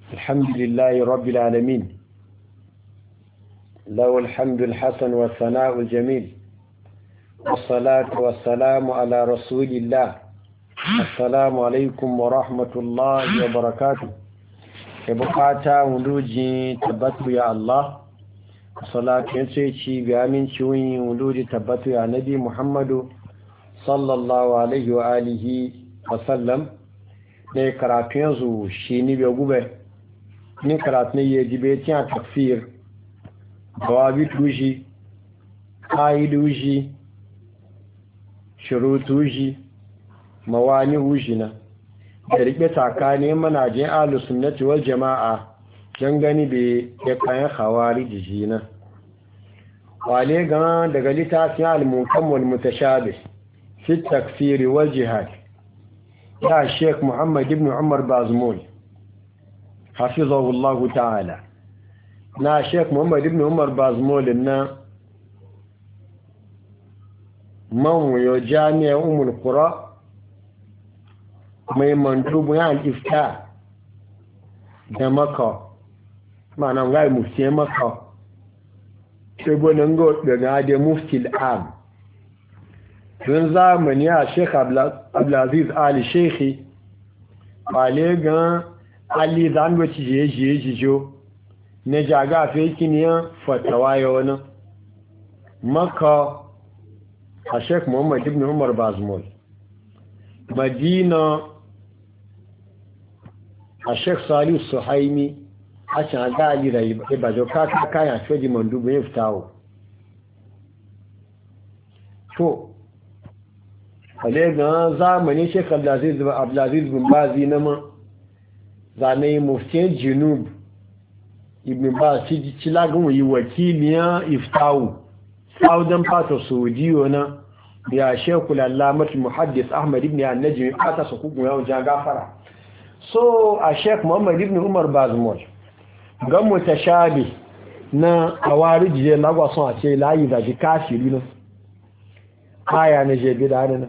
الحمد لله رب العالمين، له الحمد الحسن والثناء الجميل، والصلاة والسلام على رسول الله. السلام عليكم ورحمة الله وبركاته. يبقى ولوجي تبتو يا الله، الصلاة ينسيتي بأمين شوي ولوجي تبتو يا نبي محمد صلى الله عليه وآله وسلم. ne karatu yanzu shi ni bai gube ni karatu ne ya jibe tiyan tafsir bawabi tuji kaiduji shurutuji mawani ujina da rike tsakanin manajin ahlus sunnati wal jamaa jan gani be ya kayan khawarij jina wale ga daga litafin al-munkam wal mutashabih fi takfir wal jihad يا شيخ محمد بن عمر بازمول حفظه الله تعالى. نا شيخ محمد بن عمر بازمول إن من يجامع القرى ما يمنتوب يعني الإفتاء ده مكة معنى غير مفتي مكة يقول نقول ده مفتي العام. tun zamani a sheikh abdulaziz ali sheikhi wale gan ali zanwaci jijo na jaga fekiniyan fatawa ya wani maka a sheikh muhammad ibn umar bazmul, madina a sheikh salihu suhaimi a can ga ali da ibajo kaka kayan feji mandubu ya fitawo to ga zamani Sheikh Abdulaziz bin Bazi na ma zane muftin Junub Ibn Baz ci lagun yi wakiliyan Iftawu Southern part of Saudi na ya Sheikh al-Allamah Muhaddis Ahmad ibn An-Najmi ata su kugun yawon ja gafara. So a Sheikh Muhammad ibn Umar Bazmul ga mutashabi na awarij je lagwason a ce layi da ji kafiri na aya na je bida na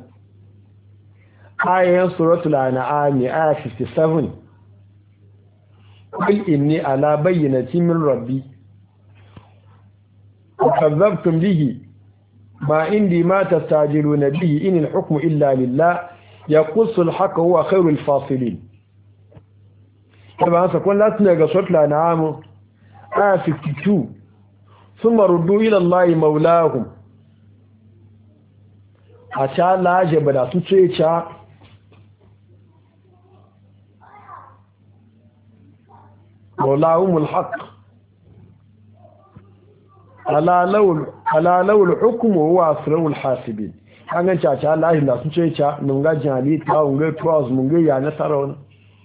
ayan suratul an'am aya 57 qul inni ala bayyinatin min rabbi kadzabtum bihi ma indi ma tastajiluna bihi in al-hukmu illa lillah yaqussu al-haqqa huwa khairul fasilin. taban sa kun latna ga suratul an'am aya 52 thumma ruddu ila allahi mawlahum a ca laje ba da su ce ca maulahumul haq alalawul hukumu wa asirarul hasibin an ganci a ca laje da su ce ca nunga jihali ta wunga tuwas munga ya nasara wani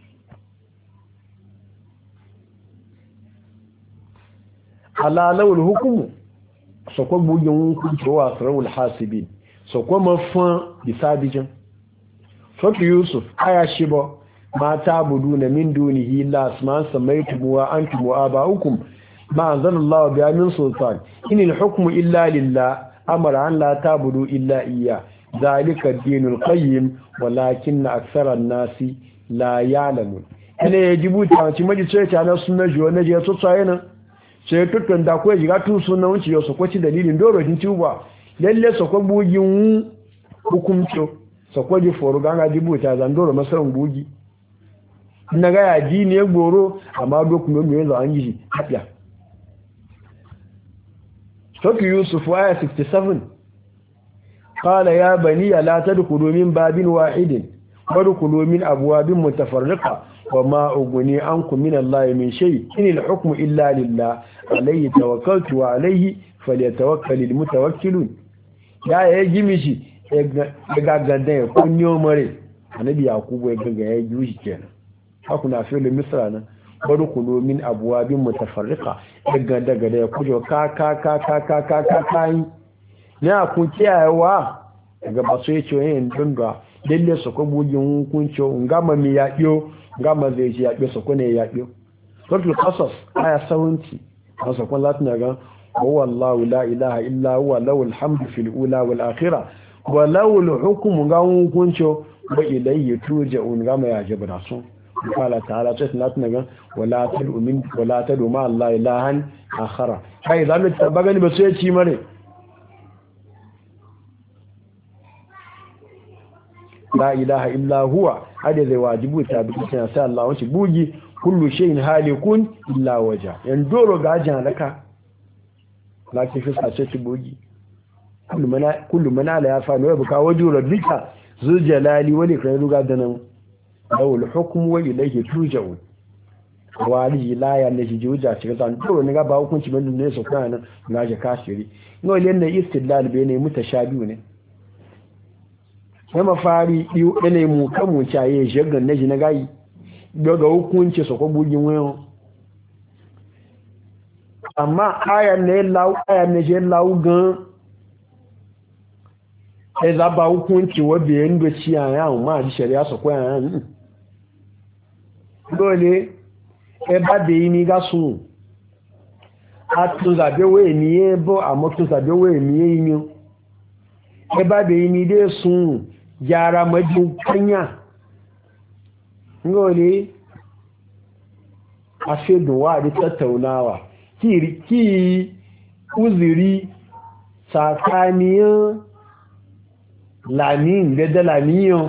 alalawul hukumu sakwa bugin hukunci wa asirarul hasibin so kuma fan bisabijin sofi yusuf aya shibo mata buduna min dunihi la asman samaitum wa antum wa abaukum ma anzalallahu biha min sultan inil hukmu illa lillah amara an la tabudu illa iyya zalika ad-dinul qayyim walakinna akthara an-nasi la ya'lamun. ene yajibu ta ci maji ce ta na sunna jo na je to tsaye na sai tutun da ko jiga tu sunna wuci yo so ko ci dalilin doro din tuba lalle sokwa bugin hukumto sokwa ji foru ganga jibuta zandoro masaran bugi na ga ya ji ne goro amma dokumen mu yanzu an yi hafiya. Soki Yusuf aya 67 qala ya bani la tadkhulu min babin wahidin wadkhulu min abwabin mutafarriqa wama ughni ankum min allahi min shay inil hukmu illa lillah alayhi tawakkaltu wa alayhi falyatawakkalul mutawakkilun. ya yi gimishi ya gaggadan ya kunni omare annabi yakubu ya gaga ya yi shi kenan haku na fi lu misra nan bari kulo min abwabin mutafarriqa ya gada ya kujo ka ne a kun kiyayewa daga baso yace yin dunda lalle su ko bugin hukunci ngama mi ya biyo ngama zai ji ya biyo su ko ne ya biyo suratul qasas aya 70 hasa kun latin ga هو الله لا إله إلا هو له الحمد في الأولى والآخرة وله الحكم غاون كنشو وإليه ترجعون غما يجب رسول qala ta'ala sai na tunaga wala tad'u ma Allah ilahan akhara kai zamu tabagani ba sai ci mare la ilaha illa huwa hada zai wajibu ta bi sai Allah wace bugi kullu shay'in halikun illa waja yan doro gajin halaka laki fi sace ci bugi kullu mana la ya fa ne buka waju rabbika zul jalali wal ikram ruga danan dawul hukmu wa ilayhi turja'un wali la ya ne juja ci ga doro ne ga ba hukunci ban ne so kana na ga kashiri no ne istidlal be ne mutashabihu ne ya mafari ɗane mu kan mu caye shagan na ji na gayi daga hukunci su bugin wayo amma ayan ne je lau gan ya zaba hukunci wadda ya ndo ci a yawon ma ji shari'a su kwa yawon dole ya ba da yi ni ga sun a tun zabe waye ni ya bo a matun zabe waye ni ya yi ni ya ba da yi ni dai sun gyara majin kanya ngole a shaiduwa da tattaunawa ki uziri tsakaniyan lamin da dalamiyan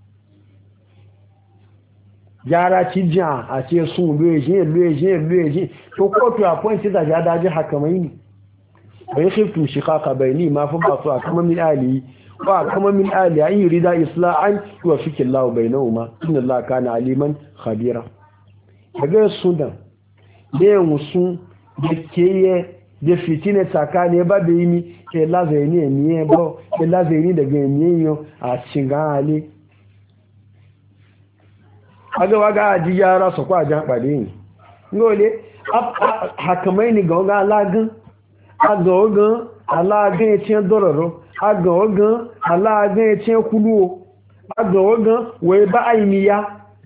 gyara cijin a ce sun lueje to kotu a kwanci da ya daji hakamai ne bai shiftu shi kaka bai ni mafi ba su a kama min ali wa kama min ali an yi rida isla'an wa fikin lawo bai nauma inda Allah kana aliman khabira daga sudan da yin musu da keye da fitina tsakani ba da yi ni ke lazari emiye ba ke lazari daga emiye yau a cikin hali agawa ga aji yara su kwa jan pàdé yìí ngole hakamai ni ga alagan agaogan alagan etin dororo agaogan alagan etin kuluo agaogan we ba aimiya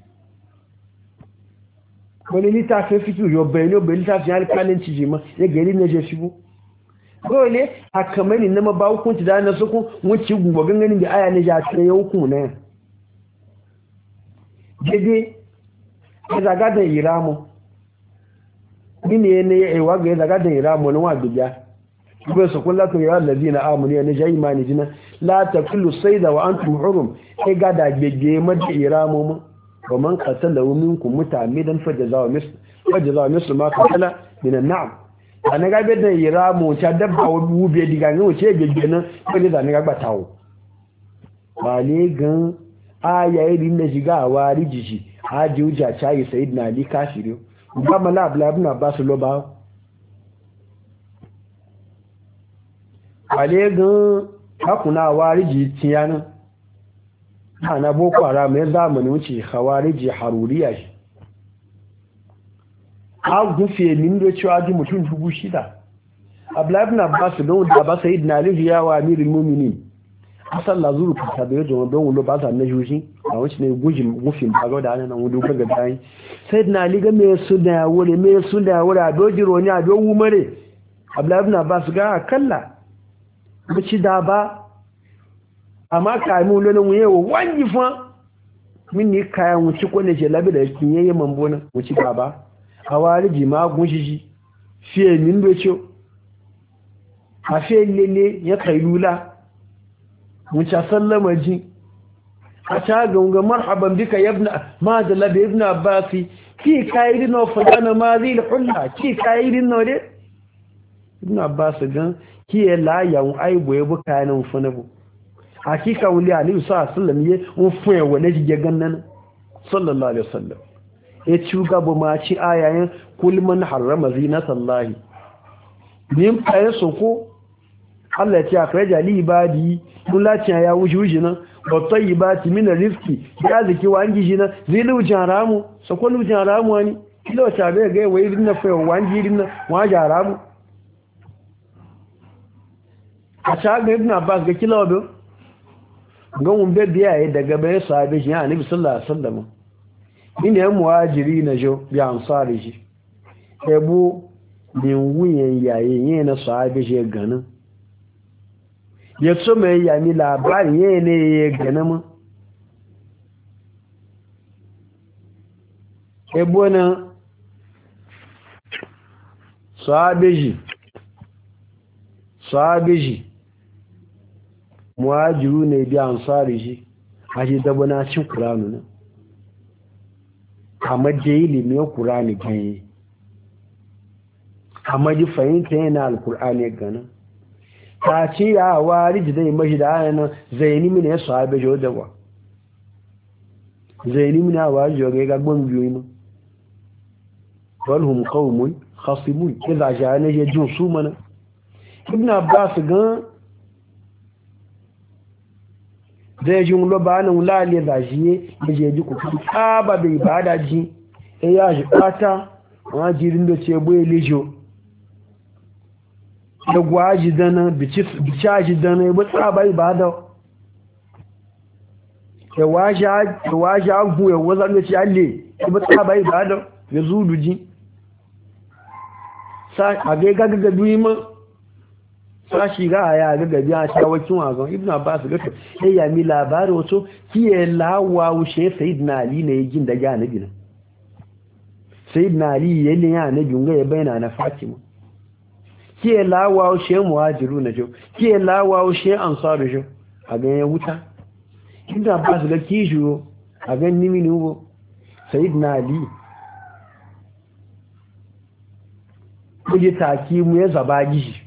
wani littafin fito yau bayani obe littafin alkalin cijima ya gari na je shigo ngole hakamai ni nama ba hukunci da na sukun wuce gugu ganganin da aya na ja tsaye hukun na dede ya zaga da iramu mini ne ya ewa ga ya zaga da iramu na wadda ya bai su kula to yawan lazina amuni ya nisha imani jina la ta kullu sai da wa an hurum ya ga da gege mada iramu mu ba man katala minkum mutamidan fajazawa mislu ma katala minan na'am a na gabe da iramu ta dabba wube diga ne wuce gege nan wani da na gaba tawo ba ne gan aya irin da shiga a wari jiji haji hujja cayi sayid na ali kashiri ba mala abdullahi ibn abbas lo ba wale gan hakuna wari ji tiyana ana boko haram ya zamani wuce khawariji haruriya shi a gufe min da cewa ji mutum 6,000 abdullahi ibn abbas don da ba sayid na ali ya wa amirul mu'minin asal la zuru ta da yajo don wulo ba sa na juji a wancin ne gufin bago da nan wudu ga dai sai na liga me su da wure a dojiro ne a don umare abdullahi ibn abbas ga kalla bici da ba amma kai mu lona mu yewo wangi fa min ni kayan wuci ko ne je labi da kin yayi mambona wuci da ba hawariji ma gunshi fiye min docho a fiye lele ya kailula wuce sallama ji a cagan ga marhaban bika yabna ma da labe ibn abbasi ki kayirin na fulana ma zai hulla ki kayirin na wade ibn abbas gan ki ya layan aibo ya buka yanin funabu hakika wuli aliyu sa sallam ye un fuye wale jige gannan sallallahu alaihi wasallam ya ci gaba ma ci ayayen kul man harrama zinatallahi nin faye soko Allah ya ce akhraja li ibadi kullacin ya wuji nan wa tayyibati min rizqi ya ziki wangi jina zilu jaramu so kullu jaramu wani kilo ta be ga wai rinna fa wangi rinna wa jaramu a ta ga ibn abbas ga kilo do ga mun be biya yi daga bai sahabi shi annabi sallallahu alaihi wasallam min ya muhajiri na jo bi ansari shi ebu min wuyen yayin yana sahabi shi ganin ya so mai yami labari ya ne ya gane mu ebona sahabeji muhajiru ne bi ansari ji haji dabana cin Qur'anu ne amma je ilimi Qur'ani ganye amma ji fahimta yana alqur'ani gana ta ci ya wari dai mashi da yana zaini mine ya sahabeji wadda ba zaini mine ya wari joge ga gbon biyu mu walhum qaumun khasimun idza ja'ana yajun sumana ibn abbas gan zai ji lo ba nan lale da jiye je ji ku ba bai bada ji ya ji pata wa jirin da ce boye lejo da gwaji dana bicaji dana ba tsaba ibada ya waje agu ya wazan da ci alle ba tsaba ibada ya zuluji a ga gaga duima sashi ga ya ga gabi a shawakin wazon ibnu abbas ga to sai ya mi labari wato kiye lawa wuce sayyidina ali ne yin da ga nabi na sayyidina ali yayin ya nabi ga ya bayyana na fatima kiye lawa wuce muhajiru na jo kiye lawa wuce ansaru jo a ga ya wuta ibnu abbas ga kishu a ga nimi ne wo sayyidina ali kuje taki mu ya zabagi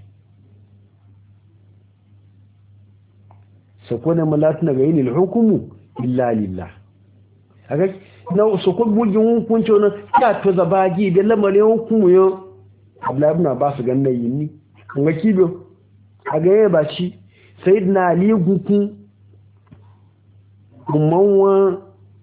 sakona malatuna ga yinil hukumu illa lillah aga na sakon bugin hukunci wannan ya to zabagi da lamarin hukumu yo Abdullah ibn Abbas ganna yinni kan ga kibo aga yayi ba shi sayyidina ali guku umman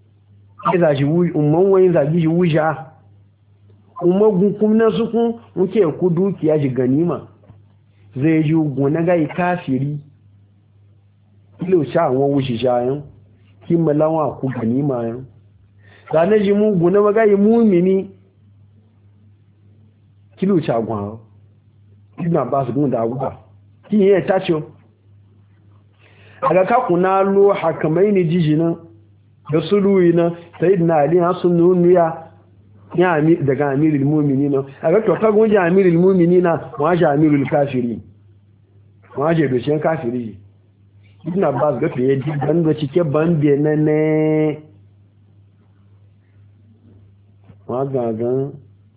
wa zagi wuja umagun kuma suku muke ku dukiya ji ganima zai ji gona ga kafiri kilo sha won wushi shayan kin malawa ku ganima yan zane ji mu gona maga yi mu'mini kilo sha gwa ina ba su gun da aguba kin yi tacho aga ka kuna lo hakamaini jijinan da suluina sayyidina ali hasun nuya ya daga amirul mu'minina a ga to ka gonje amirul mu'minina wa ja amirul kafirin wa je do shen kafiri ibn abbas ga fiye dan da cike bande ne wa ga gan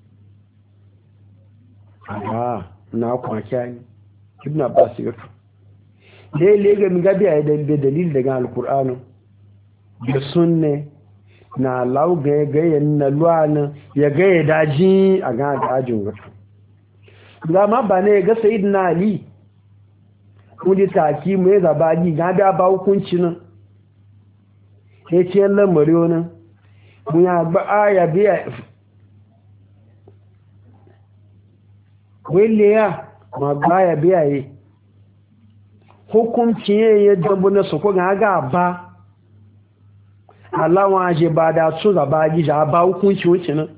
na kwakiya ibn abbas ga le ga mi ga biya da dalil daga alqur'ani da sunne na lau gaya na luwanin ya gaya daji a gana dajin wato zama ba ne ga sayid na ali kudi taki mai zabagi ga da ba hukunci nan ya ce lamari wani mun ya ba aya biya wele ya ma ba ya biya yi hukunci ya dambu na soko ga ba Allah wa je ba da su zaba gija ba hukunci wuce nan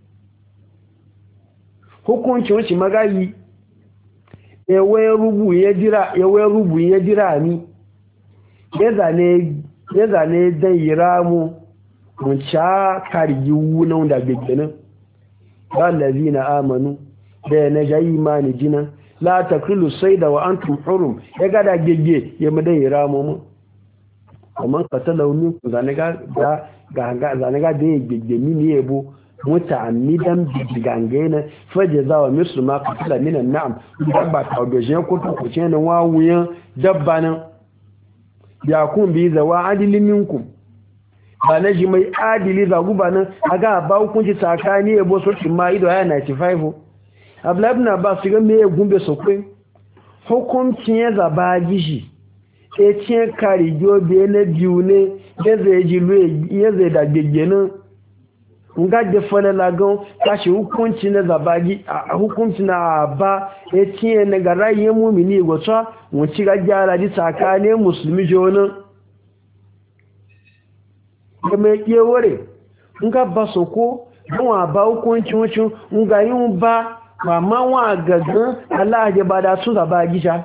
hukunci wuce magayi ewe rubu ya dira ni ya zane dan yira mu mun cha kargi wunan da gagganin allazina amanu da na jayi imani jinan la takrilu sayda wa antum hurum ya gada gagge ya mu dan yira mu amma qatalahu minkum zanaga da gagge ni yebo muta'ammidan bigangena fajaza wa mislu ma qatala min an'am dabba ta doje ko to ko ce nan wawuyan dabba nan ya kun bi zawa adilin minkum ba na ji mai adili za guba nan aga ba hukunci tsakani yebo so tin ma ido ya 95 Abdullah ibn Abbas ga me gumbe sokwe hukuncin ya zaba gishi e cin kari jobe na biyu ne ya zai da gaggenin nga da fana lagon kashi hukunci na zabagi a hukunci na ba ya cinye na ga rayin mumini gwata wuci ga gyara ji tsakanin musulmi jonin da mai keware nga ba soko don wa ba hukunci wucin nga yin ba ma wa gaggan Allah ya ba da su zabagi sha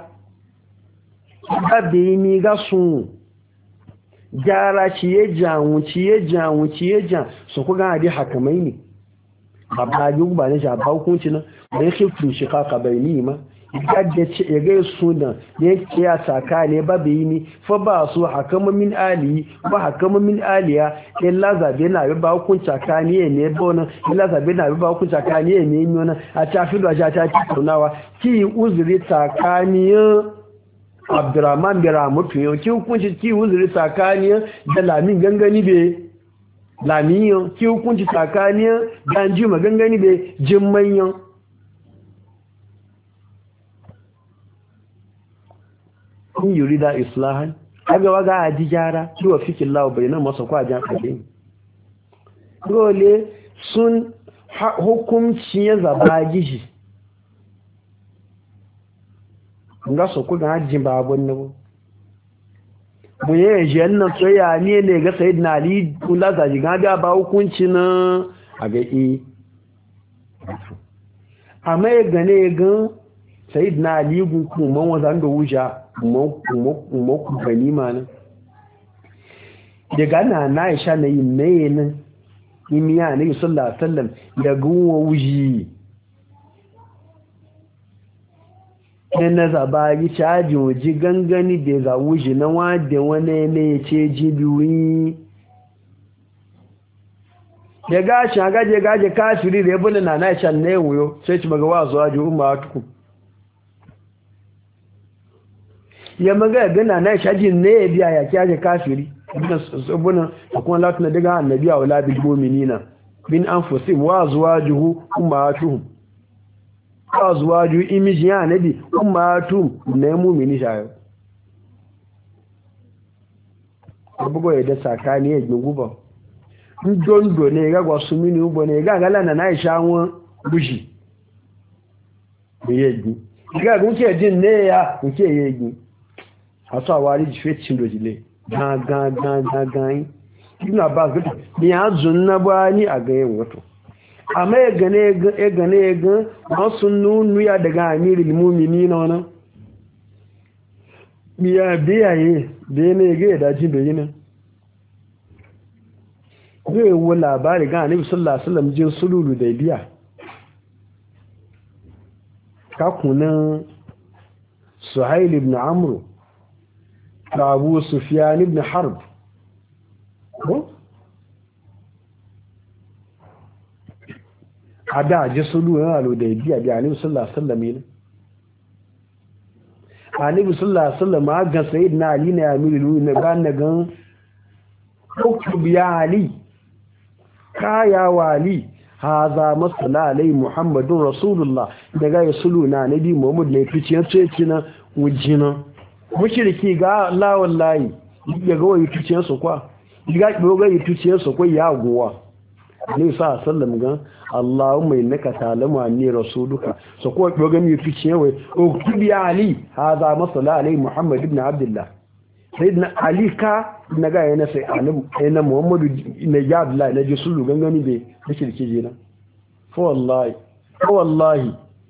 babe ni ga sun gyara ciye jan so ku ga hadi hakamai ne babba yi ba ne ja ba hukunci nan da yake tun shi kaka bai ni ma gadda ce ya ga sunan ya kiya saka ne ba bai ni fa ba su hakama min ali ba hakama min aliya illa zabe na ba hukunci ka ne ne bona illa zabe na ba hukunci ka ne ne nuna a ta fi da ta tunawa ki uzuri tsakaniyin Abdurrahman bin Ramutu yau ki hukunci ki uzuri tsakaniyin da lamin gangani be lamiyo ki hukunci tsakaniyin ganjima gangani be jimmanyan kun yuri da islahan aga waga a ji gyara kiwa fikin lawa bai nan masa kwajen ƙaƙe dole sun hukunci ya zaba gishi ga su kuka hajji babun nan mu yi jiyar nan tsoya ne ga sayid na ali kula zaji ga ba hukunci na a ga amma ya gane gan sayid na ali kuma wazan da wuja kuma gani mana daga na Aisha na yi mai nan imiya ne sallallahu alaihi wasallam da gunwa wuji ne na zaba yi caji waje gangani da za wuji na wadda wani ne ya ce jibiwi ya gashi a gaje kafiri da ya bula na Aisha na yi wuyo sai ci maga wa zuwa ji umma tukun ya maga gana na shajin ne ya biya ya kyaje kafiri ibn kuma latuna daga annabi wa la bil mu'minina bin anfusihim wa azwajuhu ummatuhum azwaju imiji ya nabi ummatuhum ne mu'mini shayo abugo ya da sakani ya guba ndondo ne ga gwasu mini ubo ne ga gala na Aisha won bushi yeji ga gunke din ne ya gunke yeji aso awari jifetin dojile gan ina ba gudu ni azun na bani a gayen wato amma ya gane wasu nunu ya daga amirul mu'minin wannan biyaye da ne ga da jin bayin zai wo labari ga annabi sallallahu alaihi wasallam jin sululu da biya ka kunan suhail ibn amr da Abu Sufyan ibn Harb ko ada je sulu ya lo da biya bi Annabi sallallahu alaihi wasallam ne Annabi sallallahu alaihi wasallam ga sayyidina Ali ne amiru ne ban na gan ukub ya Ali kaya wali haza masala alai Muhammadun Rasulullah daga ya sulu na Nabi Muhammad ne fice ce na wujina mushriki ga Allah wallahi ya ga wani tuciyar su kwa ga doga yi tuciyar su kwa ya gowa ne sa sallam ga Allahumma innaka ta'lamu anni rasuluka so ko doga mi tuciyar wai o kibi ali hada masala alai Muhammad ibn Abdullah sayyidina Ali ka naga yana sai annabi Muhammadu ne ya Abdullah ne ji sulu gangani be mushriki jina fa wallahi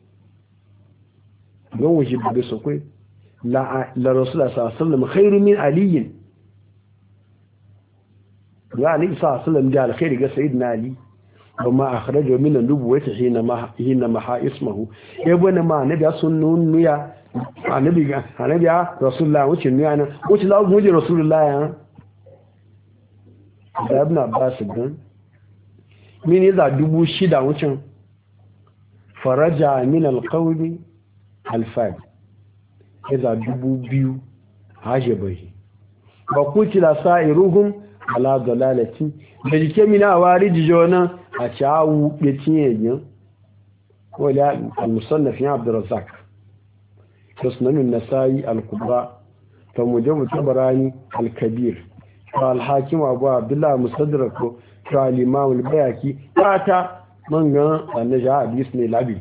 don wuji be so kai la rasulullah sallallahu alaihi wasallam khairu min ali ya ali sallallahu alaihi wasallam da alkhairi ga sayyidina ali kuma akhrajahu min an-nubuwwati hina maha ismuhu yabana ma nabi sunnun ya annabi ya rasulullah wuce ne ana wuce lawo mu rasulullah ya da ibn abbas gan mini za 6000 wucin faraja min al-qawli al-fad iza 2000 haje bai ba ku tila sa'iruhum ala dalalati da jike mina wari jijona a chawu betinyen wala al-musannaf ya Abdurrazzaq tasnanu an-nasai al-kubra fa mujawwid tabarani al-kabir fa al-hakim abu abdullah mustadrak fa al-imam al-bayaki ta manga annaja hadis ne labi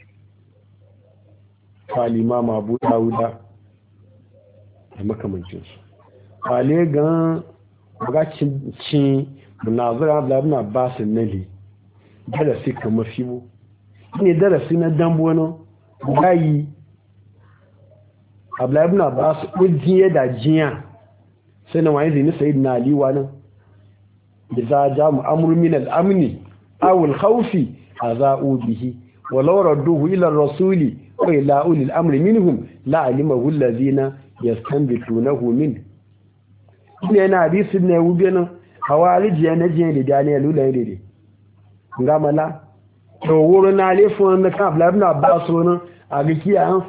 al-imam abu dauda da makamancinsu kwale gan bagacin munazara abdullahi na basin nali darasi kamar fibo ne darasi na dambo wani gayi abdullahi na basu ujiye da jiya sai na wani zini sayid na aliwa nan da za a ja mu'amur min al'amni awul haufi azau bihi walau radduhu ila ar-rasuli wa ila ulil amri minhum la alimahu allazina yastanbitunahu min ne na hadisi ne wube nan hawariji na je da Daniel lula ne ngamala to wuro na lefon na kan Abdullah ibn Abbas nan a gikiya an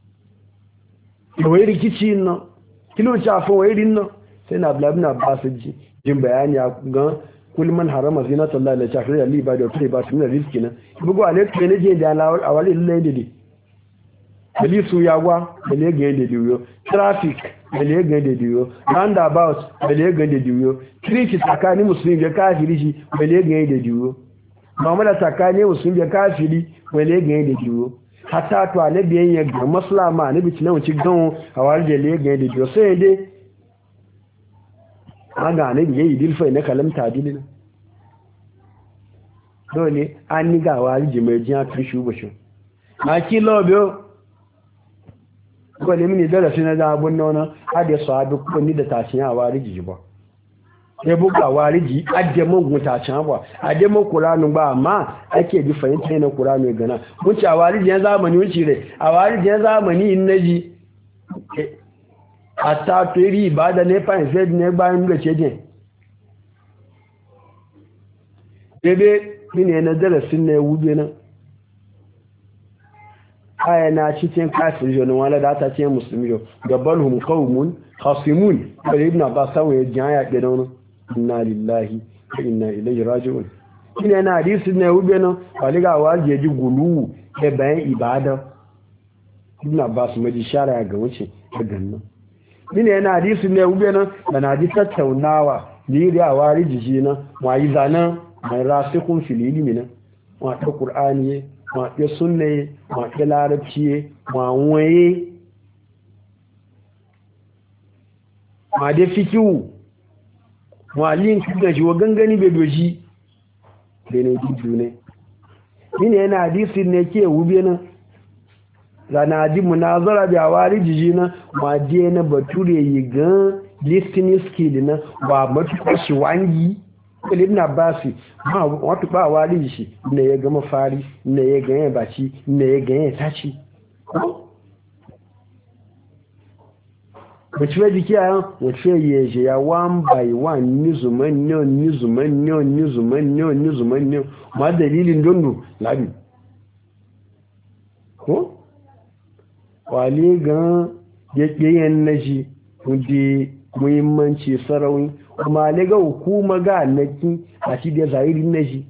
wai rikici nan kilo cha fa wai rin nan sai na Abdullah ibn Abbas jin bayani ga kul man harama zinata Allah la shakira ali ba da kai ba su ne riski nan bugu ale ke ne je da Allah a wali lule ne police ya gwa da le ga da diyo traffic da le ga da diyo roundabout da le ga da diyo kiriki tsakani musulmi da kafiri shi da le ga da diyo mu'amala tsakani musulmi da kafiri da le ga da diyo hatta to ale biyan ya ga maslama ne bi tunan ci gan a wali da le ga da diyo sai dai aga ne biye yi dilfa ne kalamta dilina dole an ni ga wali jime jiya tushu bashin a ki lobo ko le mini darasi na da abun nona ade sahabi ko ni da tashin a wali ji ba sai buga wali ji ade mun guta can ba ade mun qur'anu ba amma ake bi fahimta ne qur'anu gana mun ci a wali ji zamani mun ci re a wali ji zamani in naji ata to iri ibada ne pa nse ne gba nle cheje bebe mini na darasin ne wube nan aya na cikin kafir jona wala da ta ce musulmi yo gabalhum qaumun khasimun bari ibn abbas ya jaya da nan inna lillahi wa inna ilaihi raji'un ina na hadisi ne wube nan waliga waje ji gulu e bayan ibada ibn abbas maji shara ga wuce daga nan mine yana hadisi ne ube nan da na ji tattaunawa liri a wari jiji nan wa yi zanen mai rasikun filili mina wa ta ƙur'ani wa ta sunne wa ta larabci wa waye ma da fikiwu wa link ga shi wa gangani bai doji da ne tutu ne mine yana hadisi ne ke ube nan zana ji munazara da wari jiji na ma je na bature yi gan listening skill na ba matuƙa shi wangi ibn abbas ma wato ba wari shi ne ya gama fari ne ya ganye baci ne ya ganye taci wace wa jiki ayan wace ya je ya one by one nizuman ma dalilin dondo labi ko wale gan yaƙiyen na shi wuje muhimmanci sarauni kuma ne ga hukuma ga annaki a shi da zahirin na shi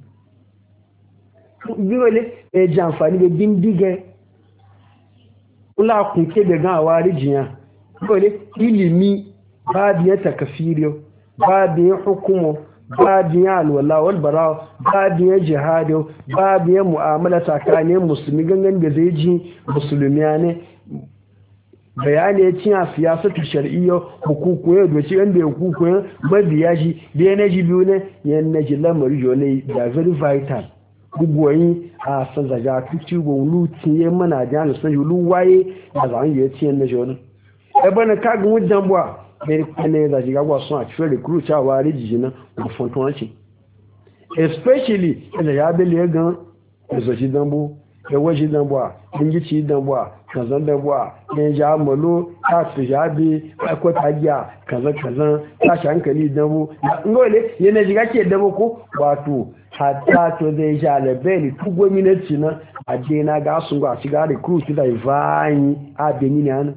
biwale ya ji amfani da bindiga kula kunke da gan awa rijiya biwale ilimi babiyan takafiriyo babiyan hukumo babiyan alwala walbara babiyan jihadiyo babiyan mu'amala tsakanin musulmi gangan da zai ji musulmiya ne bayani ya cinya siyasatu shar'iyya hukuku ya doci yanda ya hukuku ya mabiya shi da ya naji biyu ne ya naji lamari jone da very vital gugoyi a sanzaga tuci gwamnu tiye mana jana san yulu waye da zan yi ciye na jone bana kagin wajen buwa ne da shiga gwa sun a cikin recruit a wari jijina da fontonci especially da ya bele ya gan da zoci dambu ya waje dambuwa ingici dambuwa kazan dambuwa ya ja malo ta su jabi akwata giya kazan tashi hankali dambu ngole yana shiga ke dambu ko wato hatta to zai ja labeli tu gwamnati na aje na ga sun ga shiga recruit da ivani a benini ana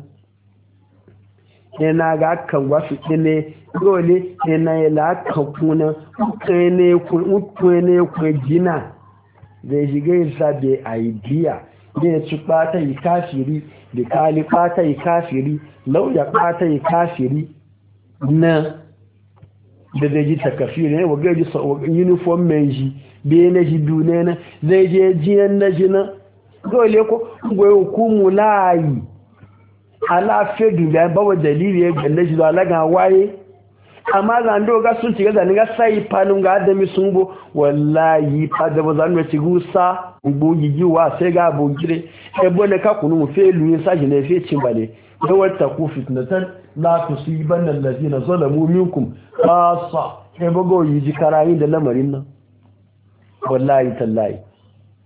yana ga kan wasu ne dole yana ya la kan kuna ne ku gina zai shiga yin sabe idea ne ci bata yi kafiri da kali bata yi kafiri lauya bata yi kafiri na da zai ji takafiri ne waga ji uniform mai ji bai na ji dune na zai je jiyan na ji na dole ko gwai hukumu layi alafe dubiya bawa dalili ya ganda shi da alaga waye amma zando ga sun ci gaza ni ga sai fanun ga adami sun bo wallahi fa da ba zan ci gusa gbo gigiwa sai ga bogire e bone ka kunu mu fe luyin saji ne fe cin bale da wata ku fitnatan la tusibanna allazina zalamu minkum khassa e bago yi ji karayin da lamarin nan wallahi tallahi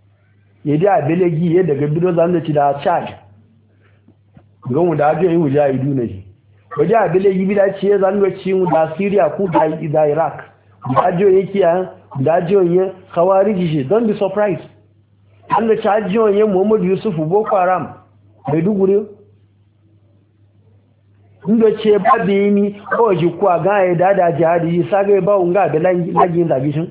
ya da belegi ya daga bido zan da ci da charge gan da ajo yin mujahidu ne shi waje belegi bida ci ya zan da ci mu da Syria ko da Iraq da ajo yake ya da ajo yin khawariji shi don't be surprised an da ajo yin Muhammad Yusuf Boko Haram bai dugure ndo ce ba bi ni ko ji kwa ga ya da jihadi sage ba unga da lagin zagishin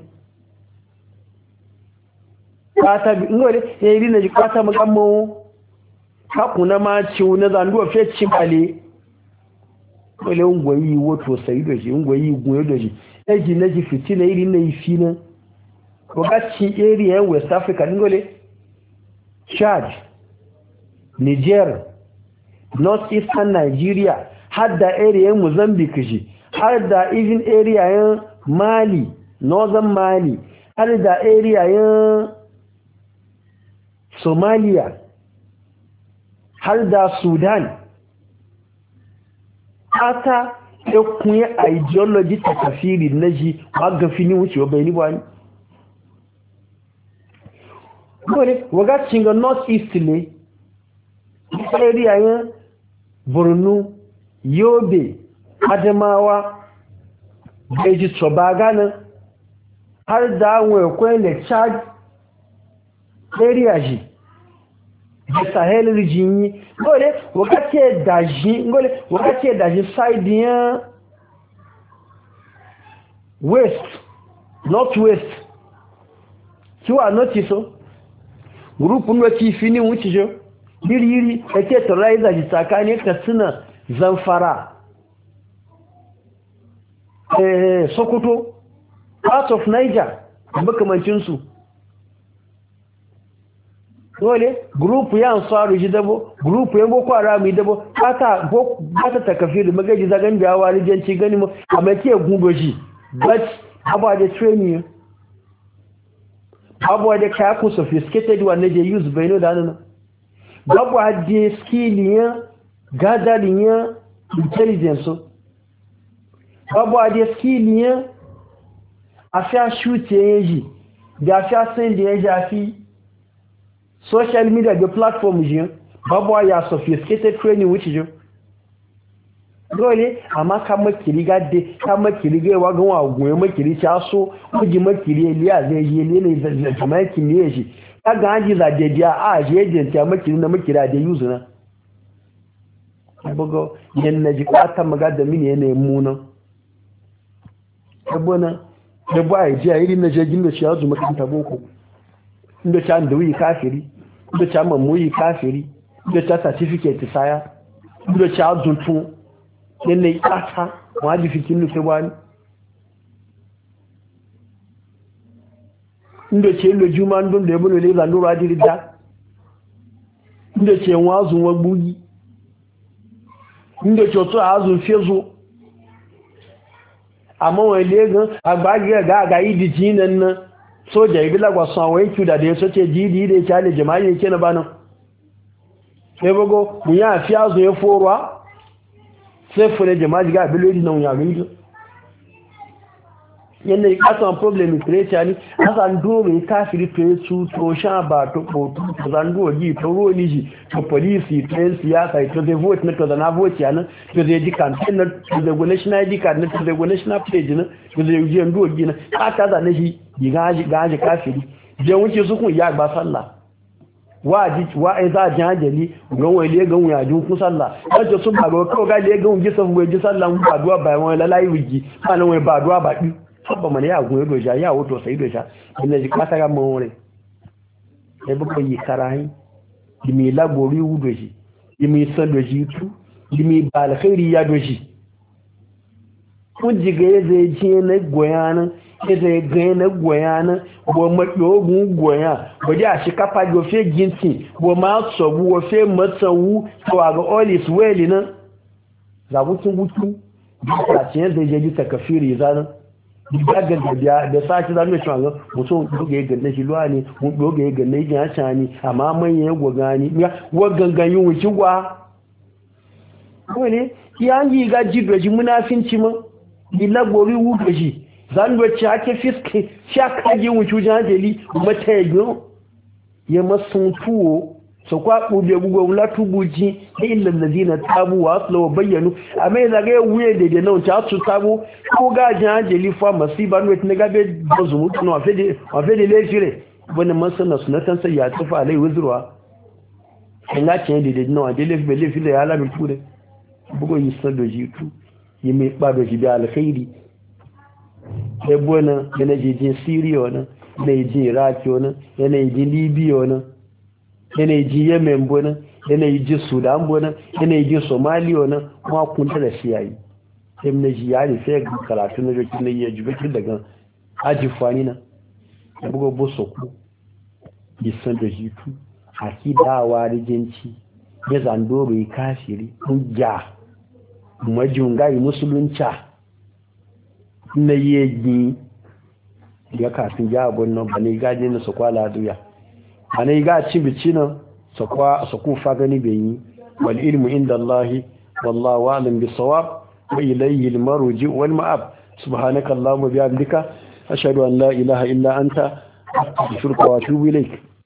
kata ngole yayi na ji kata makammo hakuna ma ciwo na zanduwa fecin bale wale ungwayi wato sai da shi ungwayi gunyo da shi yaji na ji fitina iri na ifi na ko ga ci area West Africa ngole Chad Niger North Eastern Nigeria har da area Mozambique shi har da even area Mali Northern Mali har da area Somalia har da Sudan ata ya kunye ideology ta kafiri na ji ga fini wucewa bai ni bani kone waga cinga North East ne area yin Borno Yobe Adamawa Beji Tsobagana har da wekwe Chad area ji da Sahel region ngole wakati daji side ya west northwest kiwa notiso grupu nwa tifini wucijo yiri ake terrorizer ji tsakani Katsina Zamfara Sokoto part of Niger makamancin su dole group ya ansaru ji dabo group ya boko haram dabo bata takafiri magaji zagan da walijanci gani mu amma ke gudo shi but aba da training aba da kaku sophisticated one they use bai no da nan babu hadde skill ya gathering ya intelligence babu hadde skill ya afia shoot yaji da afia send yaji afi social media the platform jiyan babu ya sophisticated training which is dole amma ka makiri gadde ka makiri ga wa gan wa goye makiri ta so kuji makiri eliya zai yi ne da jama'a ne shi ka ga haji za da dia a je agent ya makiri na makira da use na bugo yan naji kwata magada mini ne muna abona da ba ai ji irin na jegin da shi azu makanta boko inda ta da wuyi kafiri inda ta mamuyi kafiri inda ta certificate saya inda ta zuntu ne ita waji fikin nufe wani inda ce lo juma ndon da yabo le za ndoro adirida inda ce wazun wagbugi inda ce to azun fezo amma wale gan agbagi ga idiji nan soja ibila gwa sanwó ikú da ya soce jidi da ya kyale jama'i yake na bana sai bago mun ya fi azu ya forwa sai fune jama'i ga bilodi na mun ya gaido yanda ya kasa problem create ani asan dole kafiri to to sha ba to to zan do ji to roni ji to police to siyasa to the vote na to the na vote yana to the campaign na to the national ID card na to the national pledge na to the ujian do ji na aka da ne shi gaji kafiri je wuce su kun ya gba sallah wa ai za jan jali gon wai le gon ya ju ku sallah wato su ba ko ga le gon ji san ji sallah mu ba duwa ba wai lalai wiji kana wai ba duwa ba di sabba mana ya goye doja ya wato sai doja inda ji kata ga mun wore sai ba yi karai dimi lagori u doji dimi san doji tu dimi bal khairi ya doji kun ji ga zai ji na goyana zai ga na goyana bo madogun goya bo ja shi kafa go fe ginti bo ma so bu wo fe matsawu to ga all is well na zabutun gutu da ce zai je ta kafiri zanan daga da sake zamu cewa ga mutum doge ya ganne shi luwa ne mu doge ya ganne shi ya shani amma manyan ya gogani wa gangan yin wuci gwa wani ya yi ga jidoji munafinci ma dilla gori wudoji zan do ci ake fiske sha kaje wuci jajeli mata yayo ya masun tuwo so kwa kube gugu la tubuji illa allazina tabu wa aslu bayyanu amma ya ga wuye da nan ta su tabu ko ga jajeli fa masiba no tne ga be dozu no afede le fire bane masana sunatan sai ya tafi alai wuzurwa kan ga ce da no adele le fire ya la biture bugo yi sadoji tu yi mai bado ji da alkhairi sai bona yana jin Syria na yana jin Iraq na yana jin Libya na yana ji Yemen bona yana ji Sudan bona yana ji Somalia na kuma kun da shi yayi sai mun ji yari sai karatu na jokin ne ya jube kin daga aji fani na bugo boso ku yi sadoji tu akidawa rijinci ya zandoro yi kafiri hujja majungai musulunci na yegi ya kafin ya abun nan ba ne gaje na su kwala duya ba ne ga ci bici nan su kufa gani bai yi wal ilmu inda Allahi wallahu alim bi sawab wa ilayhi al marji wal ma'ab subhanaka allahumma bihamdika ashhadu an la ilaha illa anta astaghfiruka wa atubu ilayk